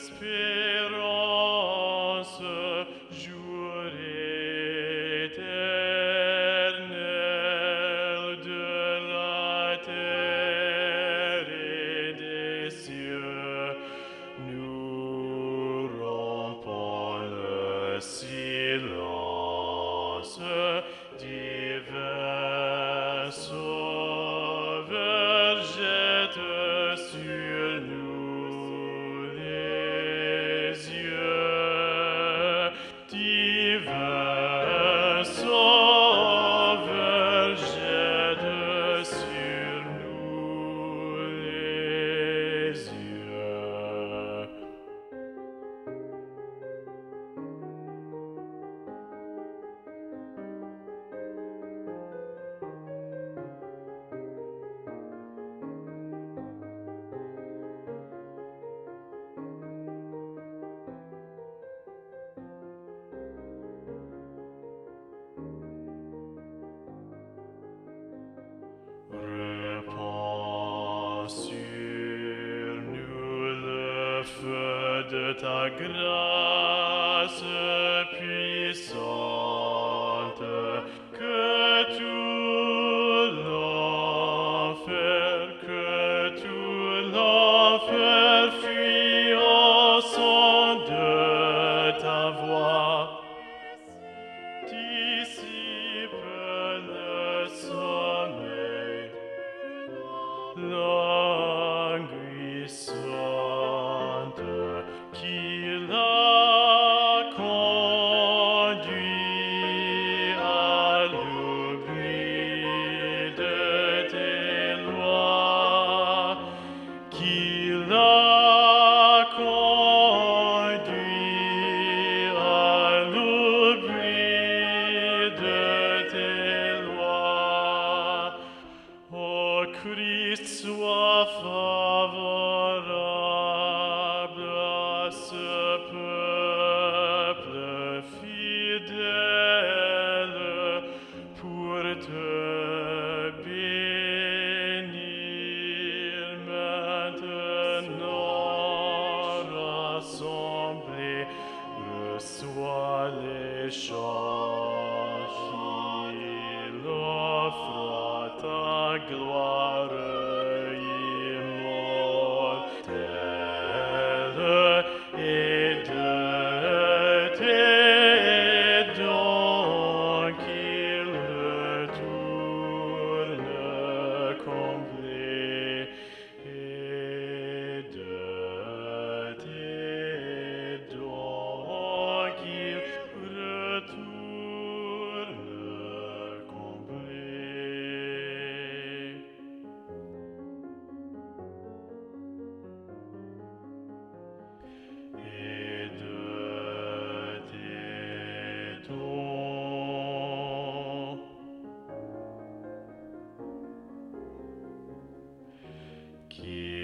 l'espérance, jour éternel de la terre et des cieux, nous rompons le silence. Divin Sauveur, jette sur nous les yeux. Divin Sauveur, jette sur nous les yeux. Répands sur nous le feu de ta grâce puissante, que tout l'enfer fuit au son de ta voix. Dissipe le sommeil, languissante, qui l'a conduit à l'oubli de tes lois, qui l'a conduit à l'oubli de tes lois. Ô Christ, sois favorable à ce peuple fidèle pour te bénir maintenant rassemblés. Reçois les chants qu'il offre à ta gloire immortelle et de tes dons qu'il retourne comblé, et de tes dons qu'il retourne comblé. Et de tes dons qui